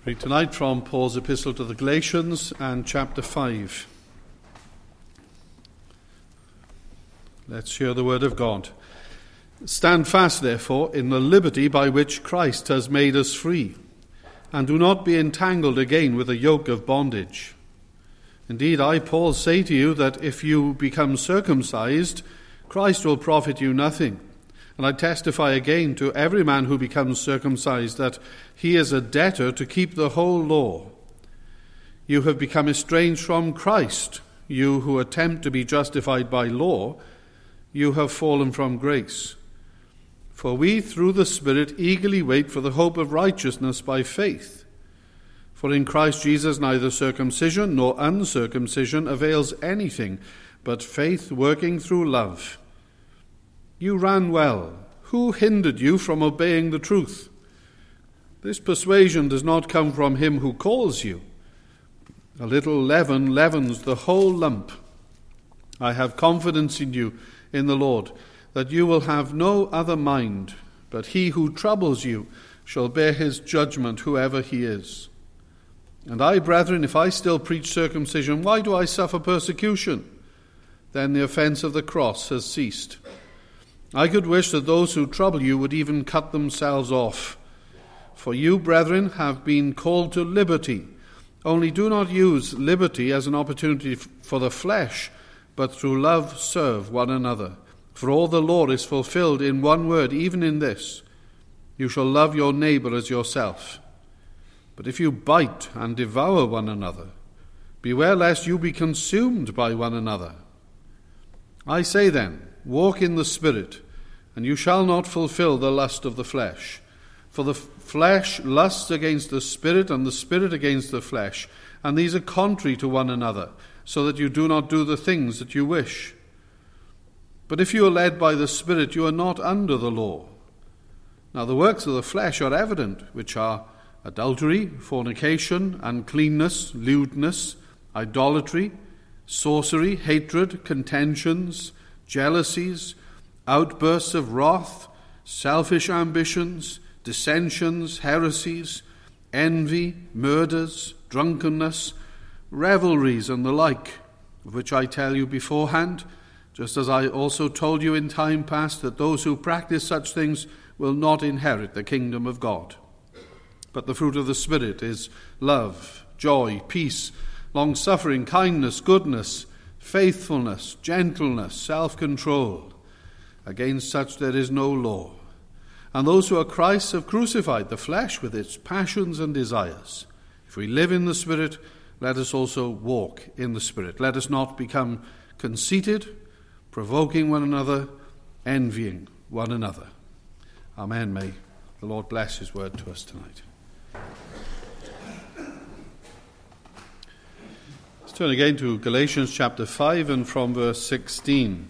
Read tonight from Paul's epistle to the Galatians and chapter 5. Let's hear the word of God. Stand fast, therefore, in the liberty by which Christ has made us free, and do not be entangled again with a yoke of bondage. Indeed, I, Paul, say to you that if you become circumcised, Christ will profit you nothing. And I testify again to every man who becomes circumcised that he is a debtor to keep the whole law. You have become estranged from Christ, you who attempt to be justified by law. You have fallen from grace. For we, through the Spirit, eagerly wait for the hope of righteousness by faith. For in Christ Jesus neither circumcision nor uncircumcision avails anything, but faith working through love. You ran well. Who hindered you from obeying the truth? This persuasion does not come from him who calls you. A little leaven leavens the whole lump. I have confidence in you, in the Lord, that you will have no other mind, but he who troubles you shall bear his judgment, whoever he is. And I, brethren, if I still preach circumcision, why do I suffer persecution? Then the offense of the cross has ceased. I could wish that those who trouble you would even cut themselves off. For you, brethren, have been called to liberty. Only do not use liberty as an opportunity for the flesh, but through love serve one another. For all the law is fulfilled in one word, even in this: you shall love your neighbor as yourself. But if you bite and devour one another, beware lest you be consumed by one another. I say then, walk in the Spirit, and you shall not fulfill the lust of the flesh. For the flesh lusts against the Spirit, and the Spirit against the flesh, and these are contrary to one another, so that you do not do the things that you wish. But if you are led by the Spirit, you are not under the law. Now the works of the flesh are evident, which are adultery, fornication, uncleanness, lewdness, idolatry, sorcery, hatred, contentions, jealousies, outbursts of wrath, selfish ambitions, dissensions, heresies, envy, murders, drunkenness, revelries, and the like, of which I tell you beforehand, just as I also told you in time past, that those who practice such things will not inherit the kingdom of God. But the fruit of the Spirit is love, joy, peace, long-suffering, kindness, goodness, faithfulness, gentleness, self-control. Against such there is no law. And those who are Christ's have crucified the flesh with its passions and desires. If we live in the Spirit, let us also walk in the Spirit. Let us not become conceited, provoking one another, envying one another. Amen. May the Lord bless his word to us tonight. Let's turn again to Galatians chapter 5 and from verse 16.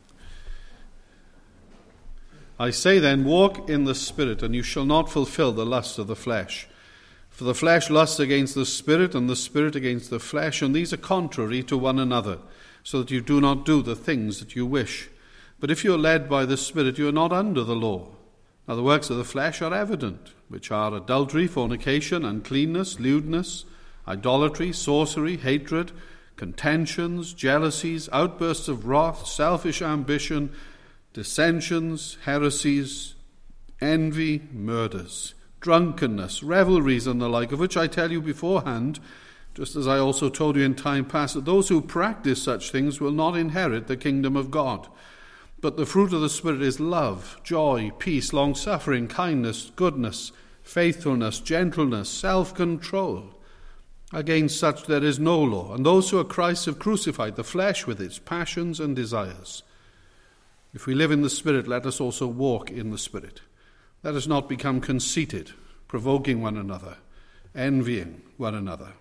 I say then, walk in the Spirit, and you shall not fulfill the lust of the flesh. For the flesh lusts against the Spirit, and the Spirit against the flesh, and these are contrary to one another, so that you do not do the things that you wish. But if you are led by the Spirit, you are not under the law. Now the works of the flesh are evident, which are adultery, fornication, uncleanness, lewdness, idolatry, sorcery, hatred, contentions, jealousies, outbursts of wrath, selfish ambition, dissensions, heresies, envy, murders, drunkenness, revelries, and the like, of which I tell you beforehand, just as I also told you in time past, that those who practice such things will not inherit the kingdom of God. But the fruit of the Spirit is love, joy, peace, long-suffering, kindness, goodness, faithfulness, gentleness, self-control. Against such there is no law, and those who are Christ have crucified the flesh with its passions and desires. If we live in the Spirit, let us also walk in the Spirit. Let us not become conceited, provoking one another, envying one another.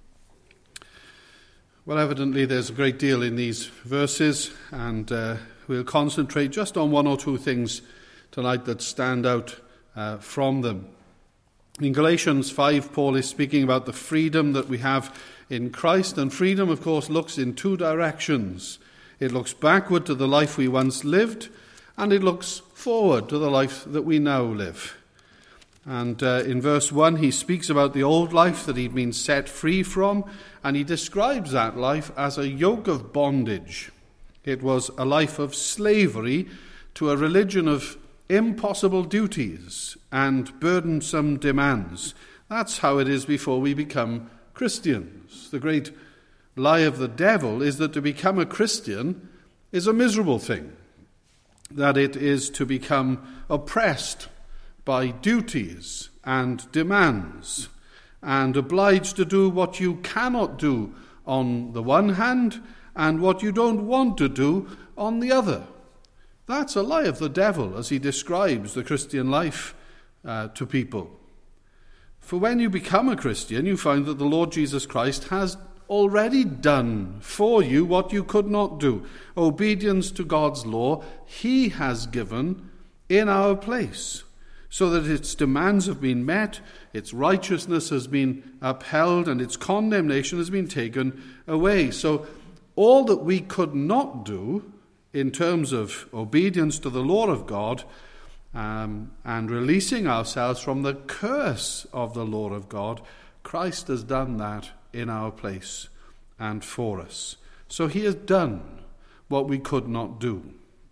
Well, evidently there's a great deal in these verses, and we'll concentrate just on one or two things tonight that stand out from them. In Galatians 5, Paul is speaking about the freedom that we have in Christ, and freedom, of course, looks in two directions. It looks backward to the life we once lived, and it looks forward to the life that we now live. And in verse 1, he speaks about the old life that he'd been set free from, and he describes that life as a yoke of bondage. It was a life of slavery to a religion of impossible duties and burdensome demands. That's how it is before we become Christians. The great lie of the devil is that to become a Christian is a miserable thing, that it is to become oppressed by duties and demands and obliged to do what you cannot do on the one hand and what you don't want to do on the other. That's a lie of the devil as he describes the Christian life to people. For when you become a Christian, you find that the Lord Jesus Christ has already done for you what you could not do. Obedience to God's law, he has given in our place, so that its demands have been met, its righteousness has been upheld, and its condemnation has been taken away. So all that we could not do in terms of obedience to the law of God and releasing ourselves from the curse of the law of God, Christ has done that in our place and for us. So he has done what we could not do.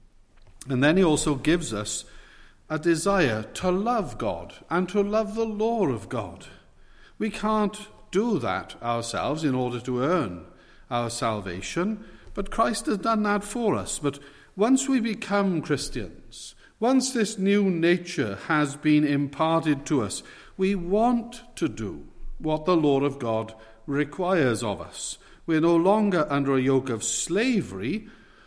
And then he also gives us a desire to love God and to love the law of God. We can't do that ourselves in order to earn our salvation, but Christ has done that for us. But once we become Christians, once this new nature has been imparted to us, we want to do what the law of God requires of us. We're no longer under a yoke of slavery,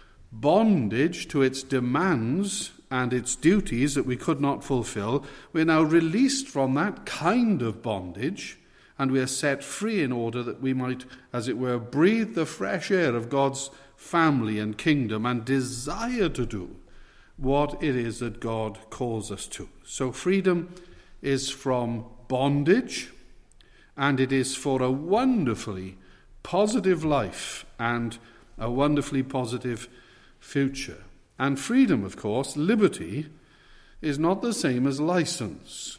bondage to its demands and its duties that we could not fulfill. We're now released from that kind of bondage, and we are set free in order that we might, as it were, breathe the fresh air of God's family and kingdom and desire to do what it is that God calls us to. So freedom is from bondage, and it is for a wonderfully positive life and a wonderfully positive future. And freedom, of course, liberty, is not the same as license.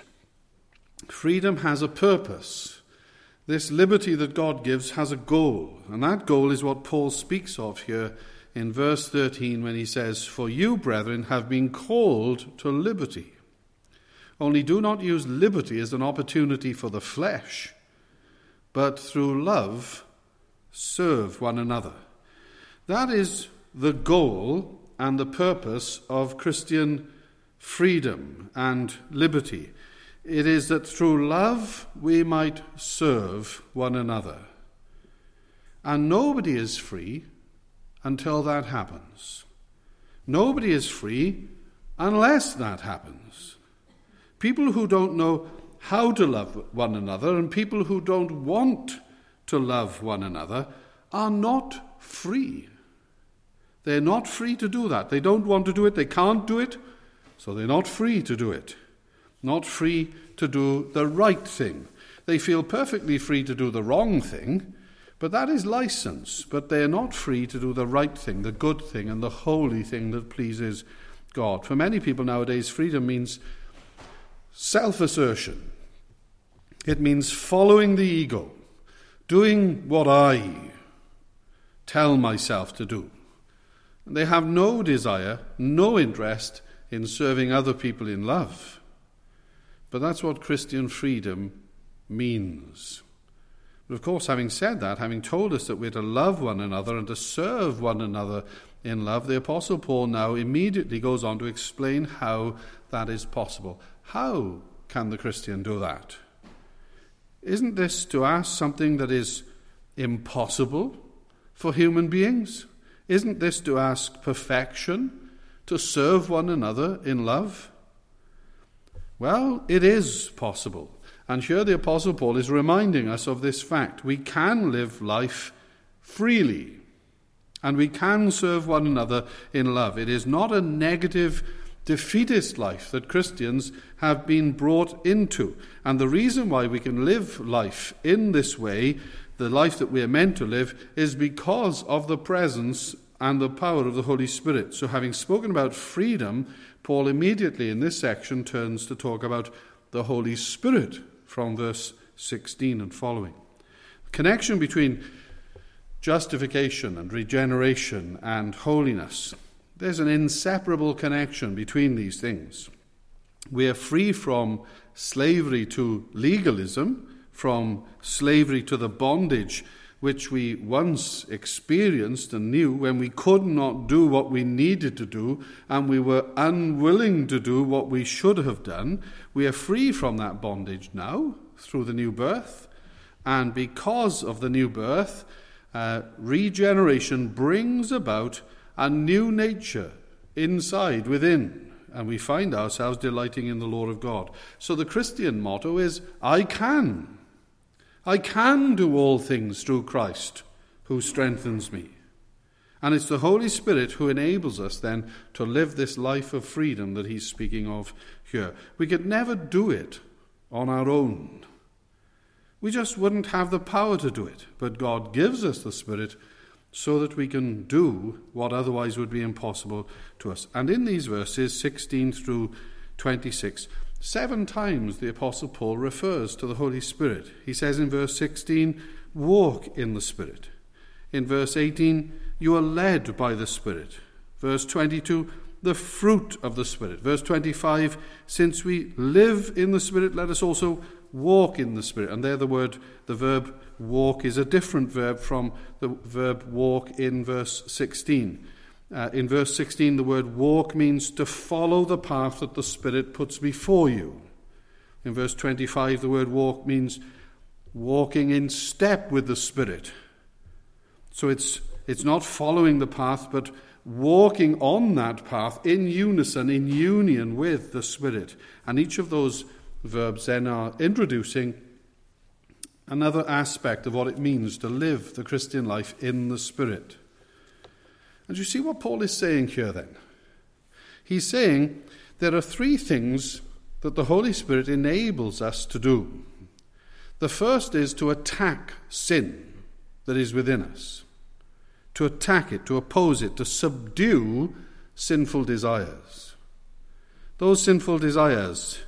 Freedom has a purpose. This liberty that God gives has a goal, and that goal is what Paul speaks of here in verse 13 when he says, "For you, brethren, have been called to liberty. Only do not use liberty as an opportunity for the flesh, but through love serve one another." That is the goal and the purpose of Christian freedom and liberty. It is that through love we might serve one another. And nobody is free until that happens. Nobody is free unless that happens. People who don't know how to love one another and people who don't want to love one another are not free. They're not free to do that. They don't want to do it. They can't do it. So they're not free to do it. Not free to do the right thing. They feel perfectly free to do the wrong thing, but that is license. But they're not free to do the right thing, the good thing, and the holy thing that pleases God. For many people nowadays, freedom means self-assertion. It means following the ego, doing what I tell myself to do. They have no desire, no interest in serving other people in love. But that's what Christian freedom means. But of course, having said that, having told us that we're to love one another and to serve one another in love, the Apostle Paul now immediately goes on to explain how that is possible. How can the Christian do that? Isn't this to ask something that is impossible for human beings? Isn't this to ask perfection, to serve one another in love? Well, it is possible. And here the Apostle Paul is reminding us of this fact. We can live life freely, and we can serve one another in love. It is not a negative, defeatist life that Christians have been brought into. And the reason why we can live life in this way, the life that we are meant to live, is because of the presence and the power of the Holy Spirit. So having spoken about freedom, Paul immediately in this section turns to talk about the Holy Spirit from verse 16 and following. The connection between justification and regeneration and holiness, there's an inseparable connection between these things. We are free from slavery to legalism, from slavery to the bondage which we once experienced and knew when we could not do what we needed to do and we were unwilling to do what we should have done. We are free from that bondage now through the new birth, and because of the new birth, regeneration brings about a new nature inside, within, and we find ourselves delighting in the law of God. So the Christian motto is, I can do all things through Christ who strengthens me. And it's the Holy Spirit who enables us then to live this life of freedom that he's speaking of here. We could never do it on our own. We just wouldn't have the power to do it. But God gives us the Spirit so that we can do what otherwise would be impossible to us. And in these verses, 16 through 26, 7 times the Apostle Paul refers to the Holy Spirit. He says in verse 16, walk in the Spirit. In verse 18, you are led by the Spirit. Verse 22, the fruit of the Spirit. Verse 25, since we live in the Spirit, let us also walk in the Spirit. And there the verb walk is a different verb from the verb walk in verse 16. In verse 16, the word walk means to follow the path that the Spirit puts before you. In verse 25, the word walk means walking in step with the Spirit. So it's not following the path, but walking on that path in unison, in union with the Spirit. And each of those verbs then are introducing another aspect of what it means to live the Christian life in the Spirit. And you see what Paul is saying here then? He's saying there are 3 things that the Holy Spirit enables us to do. The first is to attack sin that is within us. To attack it, to oppose it, to subdue sinful desires. Those sinful desires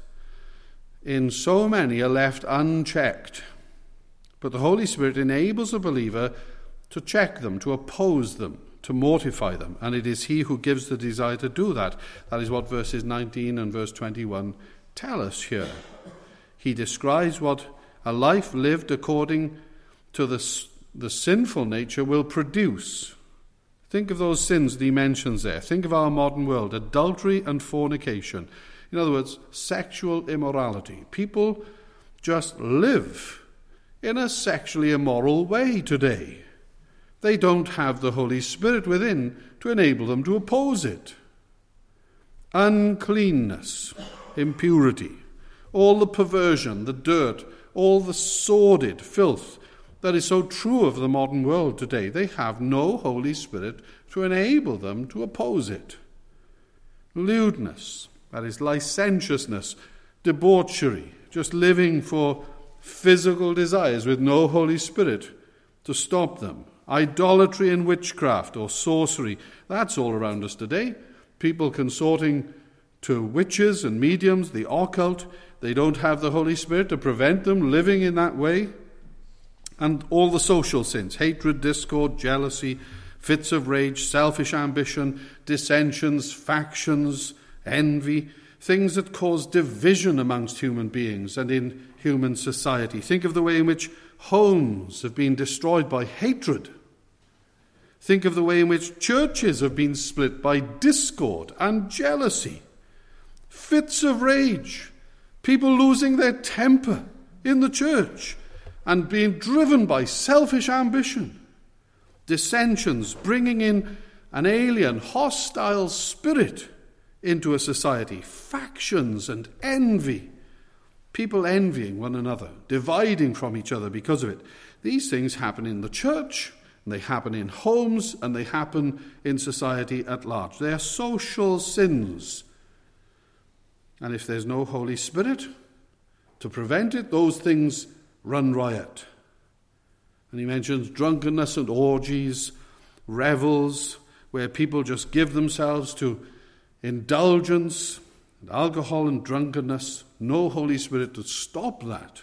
in so many are left unchecked. But the Holy Spirit enables a believer to check them, to oppose them, to mortify them. And it is he who gives the desire to do that. That is what verses 19 and verse 21 tell us here. He describes what a life lived according to the sinful nature will produce. Think of those sins that he mentions there. Think of our modern world, adultery and fornication. In other words, sexual immorality. People just live in a sexually immoral way today. They don't have the Holy Spirit within to enable them to oppose it. Uncleanness, impurity, all the perversion, the dirt, all the sordid filth that is so true of the modern world today. They have no Holy Spirit to enable them to oppose it. Lewdness, that is licentiousness, debauchery, just living for physical desires with no Holy Spirit to stop them. Idolatry and witchcraft or sorcery, that's all around us today. People consorting to witches and mediums, the occult. They don't have the Holy Spirit to prevent them living in that way. And all the social sins, hatred, discord, jealousy, fits of rage, selfish ambition, dissensions, factions, envy, things that cause division amongst human beings and in human society. Think of the way in which homes have been destroyed by hatred. Think of the way in which churches have been split by discord and jealousy. Fits of rage, people losing their temper in the church and being driven by selfish ambition. Dissensions, bringing in an alien, hostile spirit into a society. Factions and envy. People envying one another, dividing from each other because of it. These things happen in the church, and they happen in homes, and they happen in society at large. They are social sins. And if there's no Holy Spirit to prevent it, those things run riot. And he mentions drunkenness and orgies, revels, where people just give themselves to indulgence and alcohol and drunkenness. No Holy Spirit to stop that.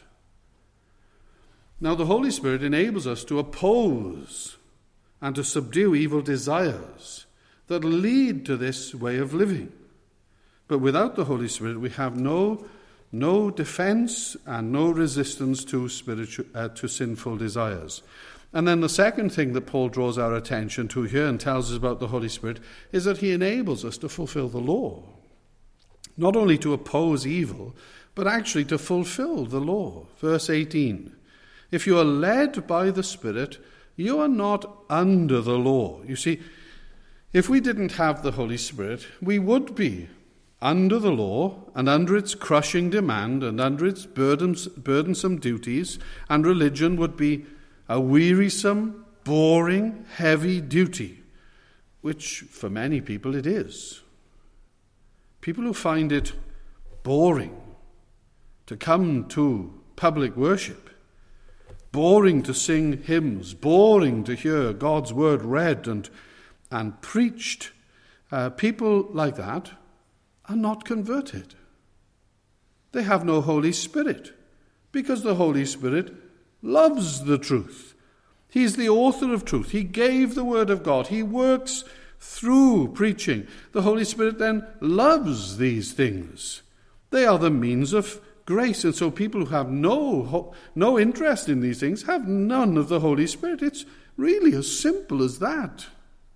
Now the Holy Spirit enables us to oppose and to subdue evil desires that lead to this way of living. But without the Holy Spirit, we have no defense and no resistance to sinful desires. And then the second thing that Paul draws our attention to here and tells us about the Holy Spirit is that he enables us to fulfill the law. Not only to oppose evil, but actually to fulfill the law. Verse 18, if you are led by the Spirit, you are not under the law. You see, if we didn't have the Holy Spirit, we would be under the law and under its crushing demand and under its burdensome duties, and religion would be a wearisome, boring, heavy duty, which for many people it is. People who find it boring to come to public worship, boring to sing hymns, boring to hear God's word read and preached, people like that are not converted. They have no Holy Spirit because the Holy Spirit loves the truth. He's the author of truth. He gave the word of God. He works through preaching. The Holy Spirit then loves these things. They are the means of grace. And so people who have no interest in these things have none of the Holy Spirit. It's really as simple as that.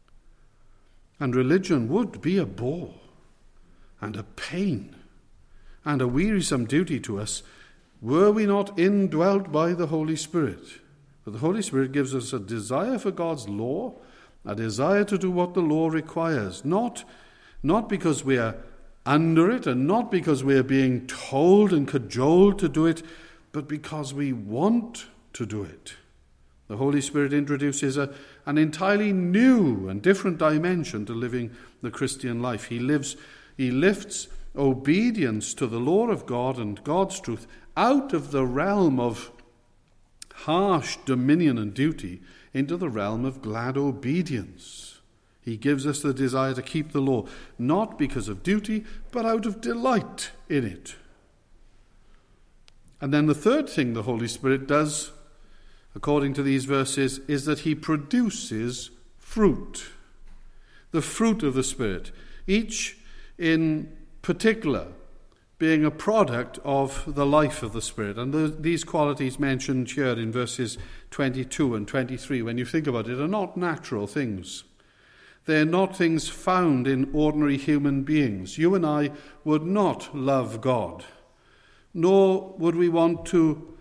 And religion would be a bore and a pain and a wearisome duty to us were we not indwelt by the Holy Spirit. But the Holy Spirit gives us a desire for God's law, a desire to do what the law requires, not because we are under it and not because we are being told and cajoled to do it, but because we want to do it. The Holy Spirit introduces an entirely new and different dimension to living the Christian life. He lifts obedience to the law of God and God's truth out of the realm of harsh dominion and duty into the realm of glad obedience. He gives us the desire to keep the law, not because of duty, but out of delight in it. And then the third thing the Holy Spirit does, according to these verses, is that he produces fruit. The fruit of the Spirit, each in particular being a product of the life of the Spirit. And these qualities mentioned here in verses 22 and 23, when you think about it, are not natural things. They're not things found in ordinary human beings. You and I would not love God, nor would we want to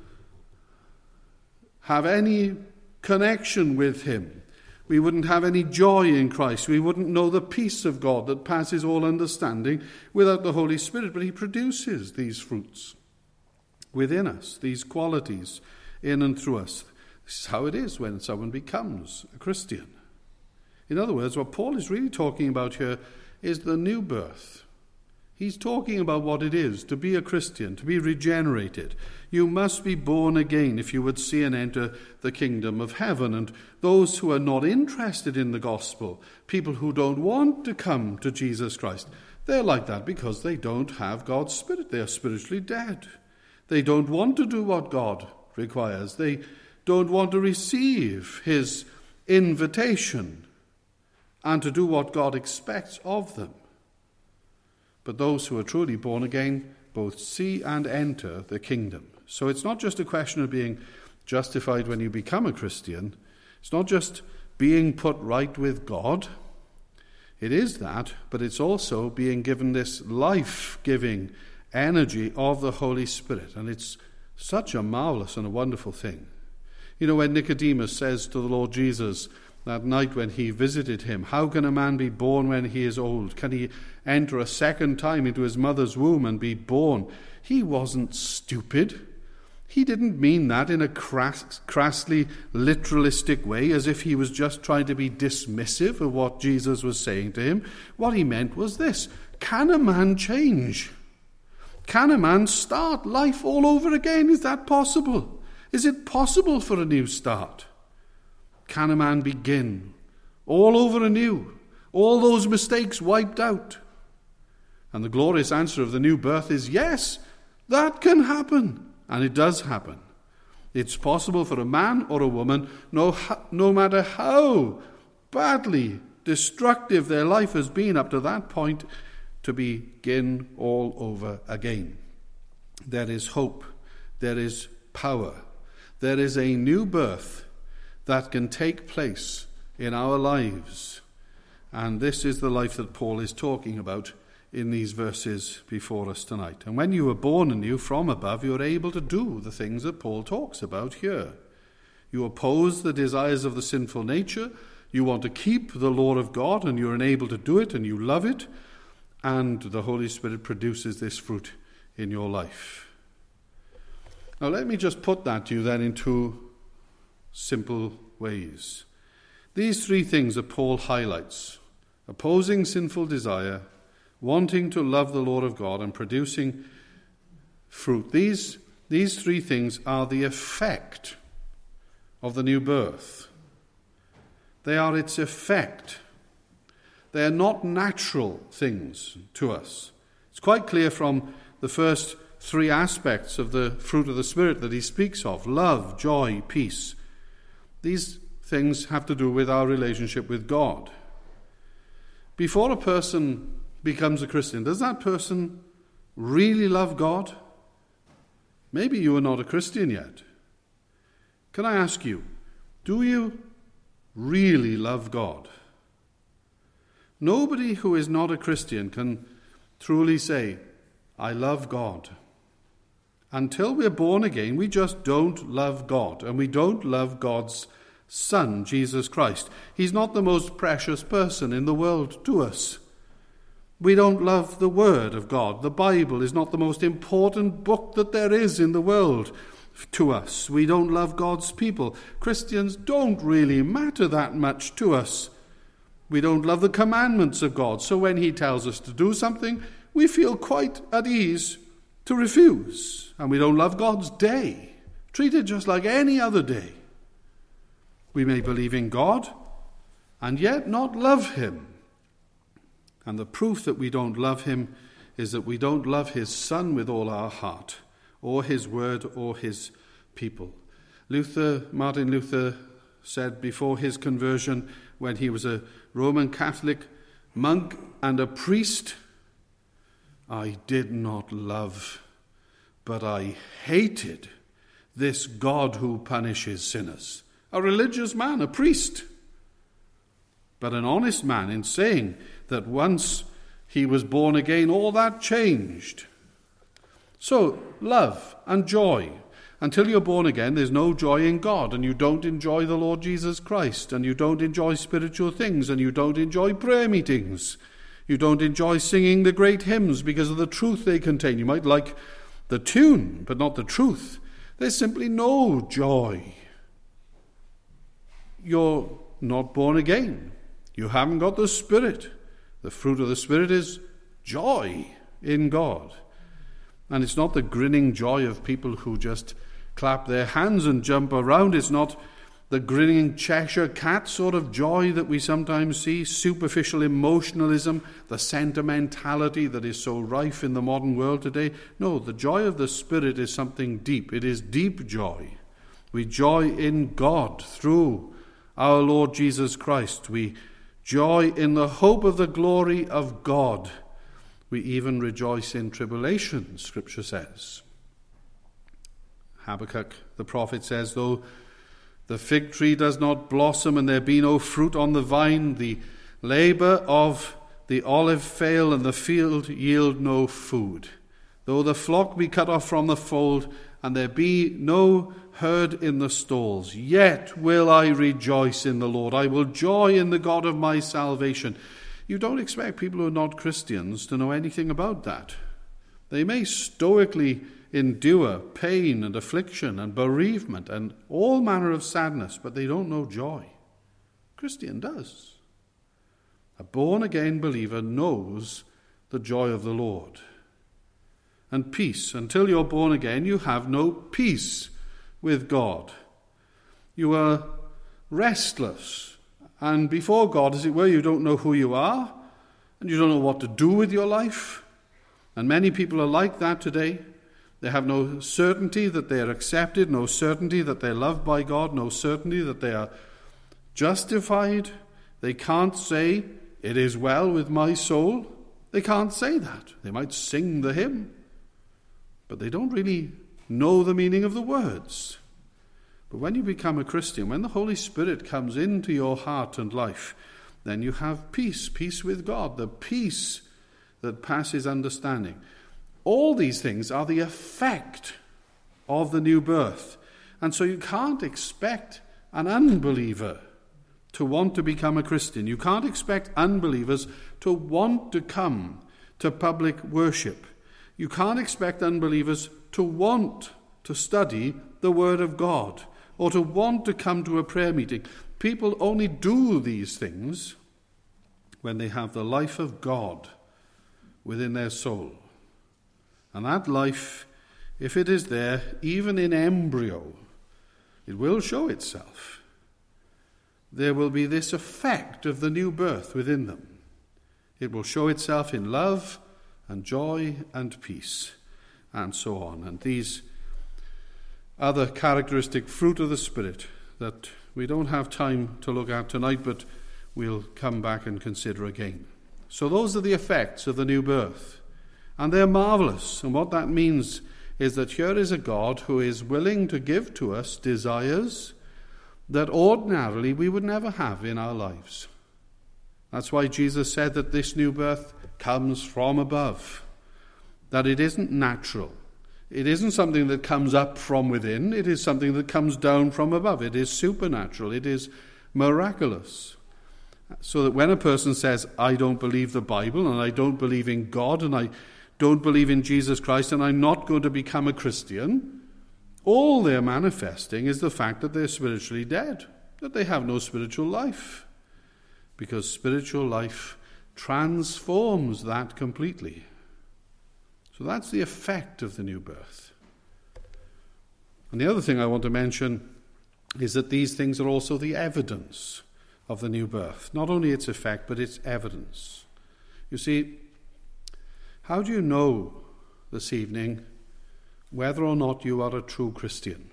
have any connection with him. We wouldn't have any joy in Christ. We wouldn't know the peace of God that passes all understanding without the Holy Spirit. But he produces these fruits within us, these qualities in and through us. This is how it is when someone becomes a Christian. In other words, what Paul is really talking about here is the new birth. He's talking about what it is to be a Christian, to be regenerated. You must be born again if you would see and enter the kingdom of heaven. And those who are not interested in the gospel, people who don't want to come to Jesus Christ, they're like that because they don't have God's Spirit. They are spiritually dead. They don't want to do what God requires. They don't want to receive his invitation and to do what God expects of them. But those who are truly born again both see and enter the kingdom. So it's not just a question of being justified when you become a Christian. It's not just being put right with God. It is that, but it's also being given this life-giving energy of the Holy Spirit. And it's such a marvelous and a wonderful thing. You know, when Nicodemus says to the Lord Jesus that night when he visited him, how can a man be born when he is old? Can he enter a second time into his mother's womb and be born? He wasn't stupid. He didn't mean that in a crassly literalistic way, as if he was just trying to be dismissive of what Jesus was saying to him. What he meant was this: can a man change? Can a man start life all over again? Is that possible? Is it possible for a new start? Can a man begin all over anew? All those mistakes wiped out? And the glorious answer of the new birth is yes, that can happen. And it does happen. It's possible for a man or a woman, no matter how badly destructive their life has been up to that point, to begin all over again. There is hope. There is power. There is a new birth that can take place in our lives. And this is the life that Paul is talking about in these verses before us tonight. And when you were born anew from above, you're able to do the things that Paul talks about here. You oppose the desires of the sinful nature. You want to keep the law of God, and you're enabled to do it, and you love it. And the Holy Spirit produces this fruit in your life. Now let me just put that to you then in two simple ways. These three things that Paul highlights: opposing sinful desire, wanting to love the Lord of God, and producing fruit. These three things are the effect of the new birth. They are its effect. They are not natural things to us. It's quite clear from the first three aspects of the fruit of the Spirit that he speaks of: love, joy, peace. These things have to do with our relationship with God. Before a person becomes a Christian, does that person really love God? Maybe you are not a Christian yet. Can I ask you, do you really love God? Nobody who is not a Christian can truly say, I love God. Until we're born again, we just don't love God, and we don't love God's Son, Jesus Christ. He's not the most precious person in the world to us. We don't love the Word of God. The Bible is not the most important book that there is in the world to us. We don't love God's people. Christians don't really matter that much to us. We don't love the commandments of God. So when he tells us to do something, we feel quite at ease to refuse. And we don't love God's day. Treat it just like any other day. We may believe in God and yet not love him. And the proof that we don't love him is that we don't love his Son with all our heart, or his word, or his people. Martin Luther said before his conversion, when he was a Roman Catholic monk and a priest, I did not love, but I hated this God who punishes sinners. A religious man, a priest, but an honest man in saying that once he was born again, all that changed. So, love and joy. Until you're born again, there's no joy in God, and you don't enjoy the Lord Jesus Christ, and you don't enjoy spiritual things, and you don't enjoy prayer meetings. You don't enjoy singing the great hymns because of the truth they contain. You might like the tune, but not the truth. There's simply no joy. You're not born again. You haven't got the Spirit. The fruit of the Spirit is joy in God. And it's not the grinning joy of people who just clap their hands and jump around. It's not the grinning Cheshire cat sort of joy that we sometimes see, superficial emotionalism, the sentimentality that is so rife in the modern world today. No, the joy of the Spirit is something deep. It is deep joy. We joy in God through our Lord Jesus Christ. We joy in the hope of the glory of God. We even rejoice in tribulation, Scripture says. Habakkuk, the prophet, says, though the fig tree does not blossom and there be no fruit on the vine, the labor of the olive fail and the field yield no food. Though the flock be cut off from the fold and there be no herd in the stalls, yet will I rejoice in the Lord. I will joy in the God of my salvation. You don't expect people who are not Christians to know anything about that. They may stoically endure pain and affliction and bereavement and all manner of sadness, but they don't know joy. Christian does. A born-again believer knows the joy of the Lord. And peace. Until you're born again, you have no peace with God. You are restless. And before God, as it were, you don't know who you are, and you don't know what to do with your life. And many people are like that today. They have no certainty that they are accepted, no certainty that they're loved by God, no certainty that they are justified. They can't say, "It is well with my soul." They can't say that. They might sing the hymn, but they don't really know the meaning of the words. But when you become a Christian, when the Holy Spirit comes into your heart and life, then you have peace, peace with God, the peace that passes understanding. All these things are the effect of the new birth. And so you can't expect an unbeliever to want to become a Christian. You can't expect unbelievers to want to come to public worship. You can't expect unbelievers to want to study the Word of God or to want to come to a prayer meeting. People only do these things when they have the life of God within their soul. And that life, if it is there, even in embryo, it will show itself. There will be this effect of the new birth within them. It will show itself in love and joy and peace and so on. And these other characteristic fruit of the Spirit that we don't have time to look at tonight, but we'll come back and consider again. So those are the effects of the new birth. And they're marvelous. And what that means is that here is a God who is willing to give to us desires that ordinarily we would never have in our lives. That's why Jesus said that this new birth comes from above, that it isn't natural. It isn't something that comes up from within. It is something that comes down from above. It is supernatural. It is miraculous. So that when a person says, "I don't believe the Bible, and I don't believe in God, and I don't believe in Jesus Christ, and I'm not going to become a Christian," all they're manifesting is the fact that they're spiritually dead, that they have no spiritual life. Because spiritual life transforms that completely. So that's the effect of the new birth. And the other thing I want to mention is that these things are also the evidence of the new birth. Not only its effect, but its evidence. You see, how do you know this evening whether or not you are a true Christian?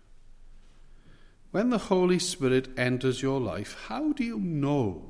When the Holy Spirit enters your life, how do you know?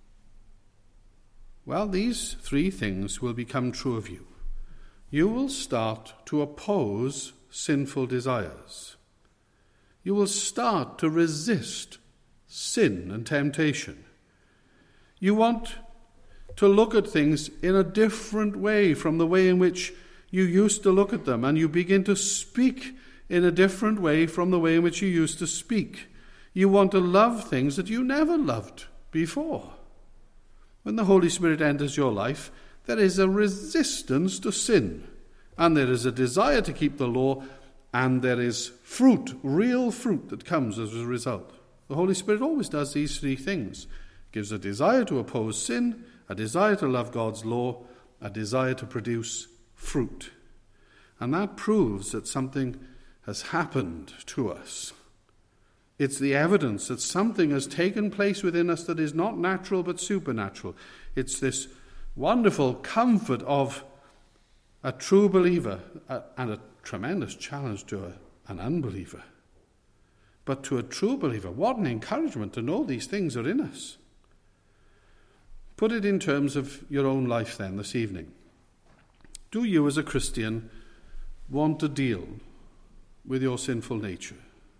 Well, these three things will become true of you. You will start to oppose sinful desires. You will start to resist sin and temptation. You want to look at things in a different way from the way in which you used to look at them, and you begin to speak in a different way from the way in which you used to speak. You want to love things that you never loved before. When the Holy Spirit enters your life, there is a resistance to sin, and there is a desire to keep the law, and there is fruit, real fruit that comes as a result. The Holy Spirit always does these three things. It gives a desire to oppose sin, a desire to love God's law, a desire to produce fruit. And that proves that something has happened to us. It's the evidence that something has taken place within us that is not natural but supernatural. It's this wonderful comfort of a true believer and a tremendous challenge to an unbeliever. But to a true believer, what an encouragement to know these things are in us. Put it in terms of your own life then this evening. Do you as a Christian want to deal with your sinful nature?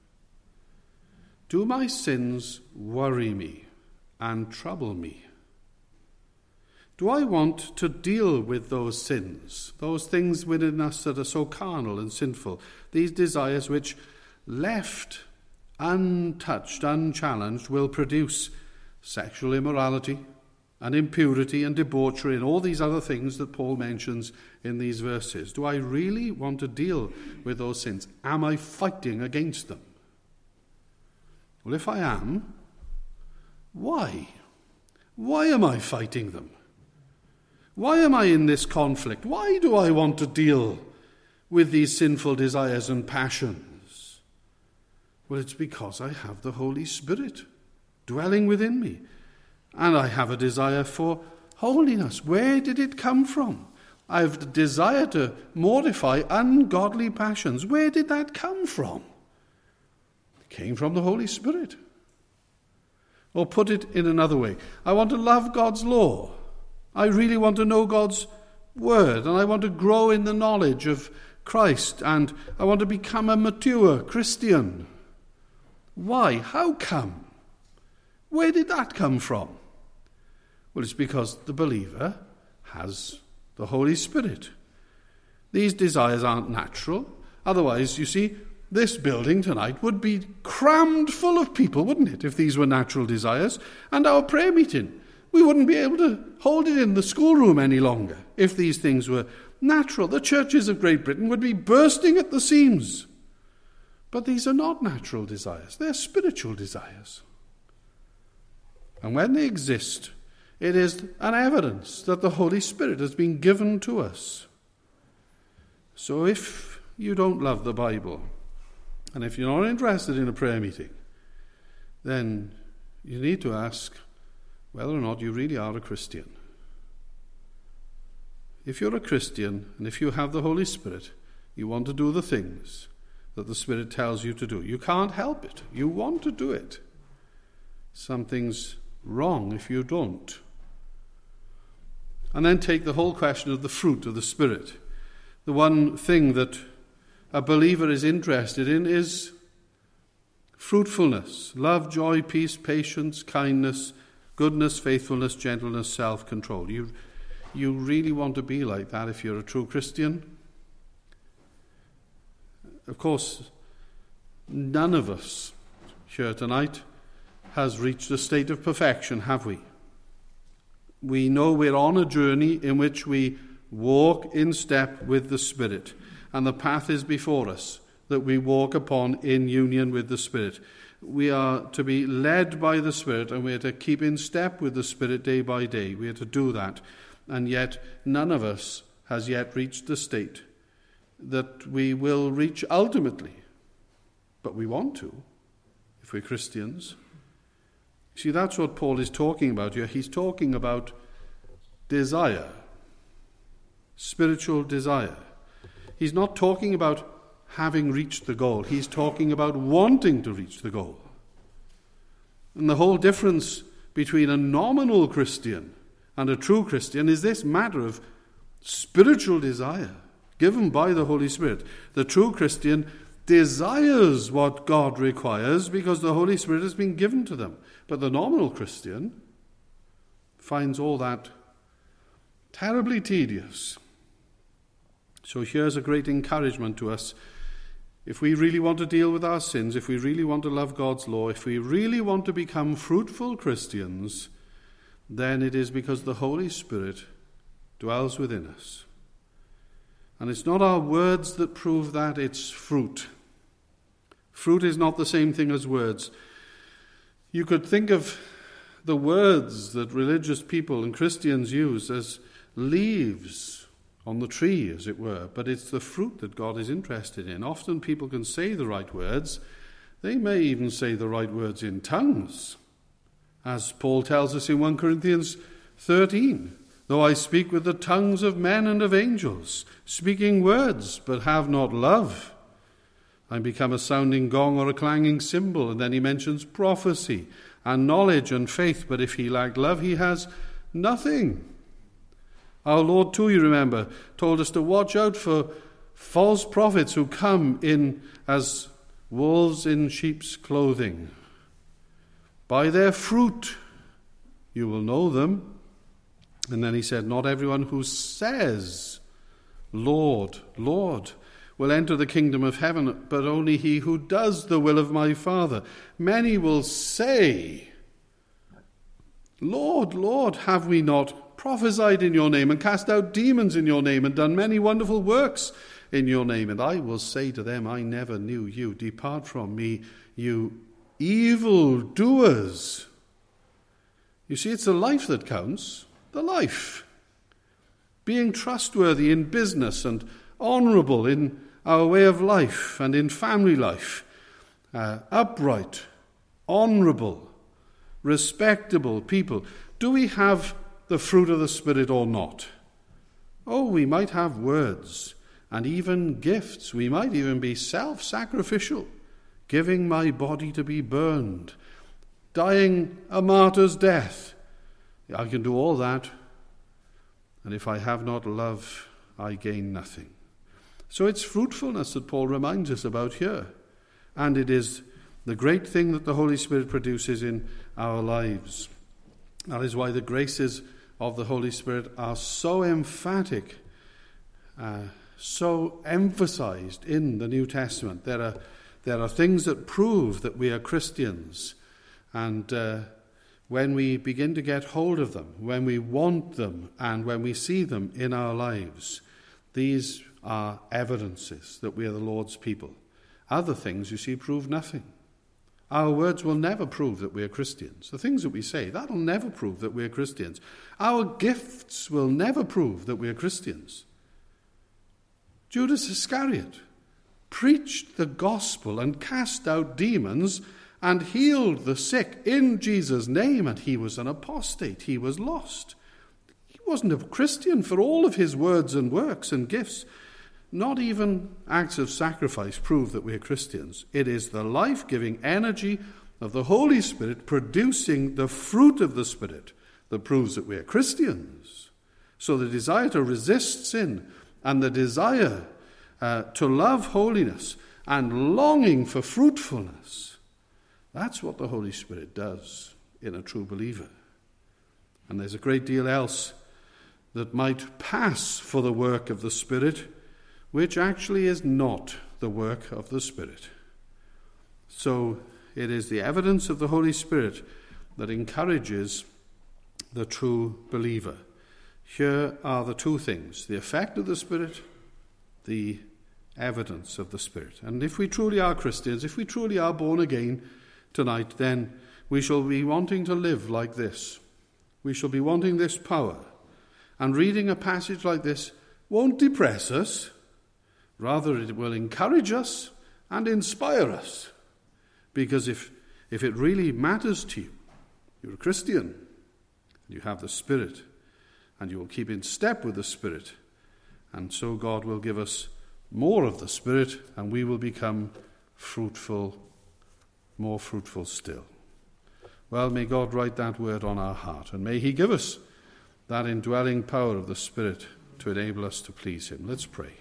Do my sins worry me and trouble me? Do I want to deal with those sins, those things within us that are so carnal and sinful, these desires which, left untouched, unchallenged, will produce sexual immorality and impurity and debauchery and all these other things that Paul mentions in these verses? Do I really want to deal with those sins? Am I fighting against them? Well, if I am, why? Why am I fighting them? Why am I in this conflict? Why do I want to deal with these sinful desires and passions? Well, it's because I have the Holy Spirit dwelling within me. And I have a desire for holiness. Where did it come from? I have the desire to mortify ungodly passions. Where did that come from? It came from the Holy Spirit. Or put it in another way, I want to love God's law. I really want to know God's word, and I want to grow in the knowledge of Christ, and I want to become a mature Christian. Why? How come? Where did that come from? Well, it's because the believer has the Holy Spirit. These desires aren't natural. Otherwise, you see, this building tonight would be crammed full of people, wouldn't it, if these were natural desires? And our prayer meeting, we wouldn't be able to hold it in the schoolroom any longer if these things were natural. The churches of Great Britain would be bursting at the seams. But these are not natural desires. They're spiritual desires. And when they exist, it is an evidence that the Holy Spirit has been given to us. So if you don't love the Bible, and if you're not interested in a prayer meeting, then you need to ask whether or not you really are a Christian. If you're a Christian, and if you have the Holy Spirit, you want to do the things that the Spirit tells you to do. You can't help it. You want to do it. Something's wrong if you don't. And then take the whole question of the fruit of the Spirit. The one thing that a believer is interested in is fruitfulness, love, joy, peace, patience, kindness, goodness, faithfulness, gentleness, self-control. You really want to be like that if you're a true Christian? Of course, none of us here tonight has reached a state of perfection, have we? We know we're on a journey in which we walk in step with the Spirit, and the path is before us that we walk upon in union with the Spirit. We are to be led by the Spirit, and we are to keep in step with the Spirit day by day. We are to do that. And yet none of us has yet reached the state that we will reach ultimately. But we want to, if we're Christians. See, that's what Paul is talking about here. He's talking about desire, spiritual desire. He's not talking about having reached the goal. He's talking about wanting to reach the goal. And the whole difference between a nominal Christian and a true Christian is this matter of spiritual desire given by the Holy Spirit. The true Christian desires what God requires because the Holy Spirit has been given to them. But the nominal Christian finds all that terribly tedious. So here's a great encouragement to us. If we really want to deal with our sins, if we really want to love God's law, if we really want to become fruitful Christians, then it is because the Holy Spirit dwells within us. And it's not our words that prove that, it's fruit. Fruit is not the same thing as words. You could think of the words that religious people and Christians use as leaves on the tree, as it were, but it's the fruit that God is interested in. Often people can say the right words. They may even say the right words in tongues, as Paul tells us in 1 Corinthians 13. Though I speak with the tongues of men and of angels, speaking words, but have not love, I become a sounding gong or a clanging cymbal. And then he mentions prophecy and knowledge and faith, but if he lacked love, he has nothing. Our Lord, too, you remember, told us to watch out for false prophets who come in as wolves in sheep's clothing. By their fruit you will know them. And then he said, not everyone who says, Lord, Lord, will enter the kingdom of heaven, but only he who does the will of my Father. Many will say, Lord, Lord, have we not prophesied in your name, and cast out demons in your name, and done many wonderful works in your name? And I will say to them, I never knew you. Depart from me, you evildoers. You see, it's the life that counts. The life. Being trustworthy in business and honourable in our way of life and in family life. Upright, honourable, respectable people. Do we have the fruit of the Spirit or not? Oh, we might have words and even gifts. We might even be self-sacrificial, giving my body to be burned, dying a martyr's death. I can do all that, and if I have not love, I gain nothing. So it's fruitfulness that Paul reminds us about here, and it is the great thing that the Holy Spirit produces in our lives. That is why the graces of the Holy Spirit are so emphatic, so emphasized in the New Testament. There are things that prove that we are Christians, and when we begin to get hold of them, when we want them, and when we see them in our lives, these are evidences that we are the Lord's people. Other things, you see, prove nothing. Our words will never prove that we are Christians. The things that we say, that will never prove that we are Christians. Our gifts will never prove that we are Christians. Judas Iscariot preached the gospel and cast out demons and healed the sick in Jesus' name, and he was an apostate. He was lost. He wasn't a Christian for all of his words and works and gifts. Not even acts of sacrifice prove that we are Christians. It is the life-giving energy of the Holy Spirit producing the fruit of the Spirit that proves that we are Christians. So the desire to resist sin and the desire to love holiness and longing for fruitfulness, that's what the Holy Spirit does in a true believer. And there's a great deal else that might pass for the work of the Spirit, which actually is not the work of the Spirit. So it is the evidence of the Holy Spirit that encourages the true believer. Here are the two things: the effect of the Spirit, the evidence of the Spirit. And if we truly are Christians, if we truly are born again tonight, then we shall be wanting to live like this. We shall be wanting this power. And reading a passage like this won't depress us. Rather, it will encourage us and inspire us. Because if it really matters to you, you're a Christian, you have the Spirit, and you will keep in step with the Spirit. And so God will give us more of the Spirit, and we will become fruitful, more fruitful still. Well, may God write that word on our heart, and may he give us that indwelling power of the Spirit to enable us to please him. Let's pray.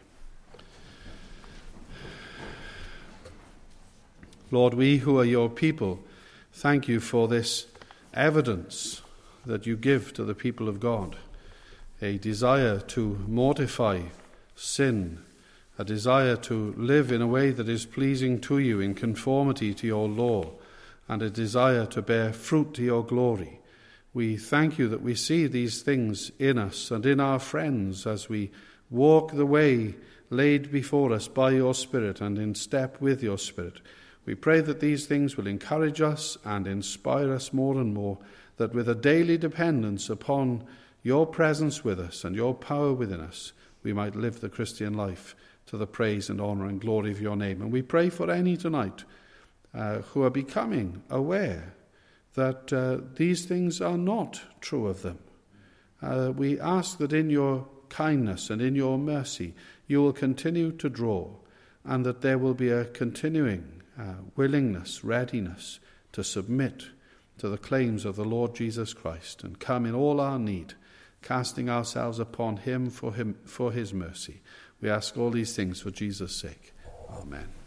Lord, we who are your people, thank you for this evidence that you give to the people of God, a desire to mortify sin, a desire to live in a way that is pleasing to you in conformity to your law, and a desire to bear fruit to your glory. We thank you that we see these things in us and in our friends as we walk the way laid before us by your Spirit and in step with your Spirit. We pray that these things will encourage us and inspire us more and more, that with a daily dependence upon your presence with us and your power within us, we might live the Christian life to the praise and honour and glory of your name. And we pray for any tonight who are becoming aware that these things are not true of them. We ask that in your kindness and in your mercy you will continue to draw, and that there will be a continuing willingness, readiness to submit to the claims of the Lord Jesus Christ and come in all our need, casting ourselves upon him for his mercy. We ask all these things for Jesus' sake. Amen.